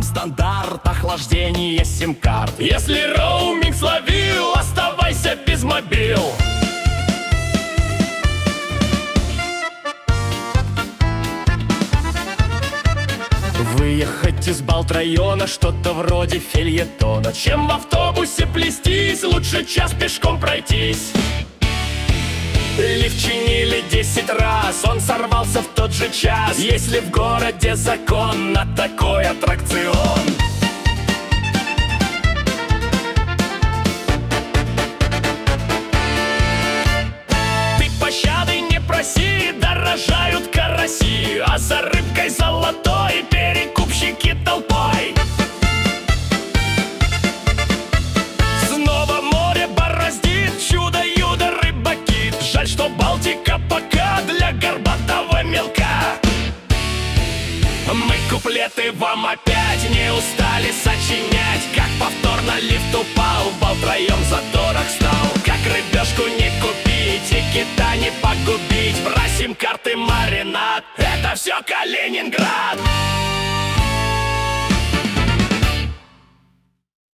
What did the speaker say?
стандарт охлаждения сим-карт. Если роуминг словил, оставайся без мобил. Выехать из Балт-района что-то вроде фельетона. Чем в автобусе плестись, лучше час пешком пройтись. Лифт чинили 10 раз, он сорвался в тот же час. Если в городе закон на такой аттракцион. Ты пощады не проси, дорожают караси, а за рыбкой золотой перекупщики толпой. Снова море бороздит чудо-юдо рыбаки. Жаль, что Балтика пока для горбатого мелка. Мы куплеты вам опять не устали сочинять. Как повторно лифт упал, Балт втроем в заторах стал. Как рыбешку не купить и кита не погубить. Бросим карты маринад, это все Калининград.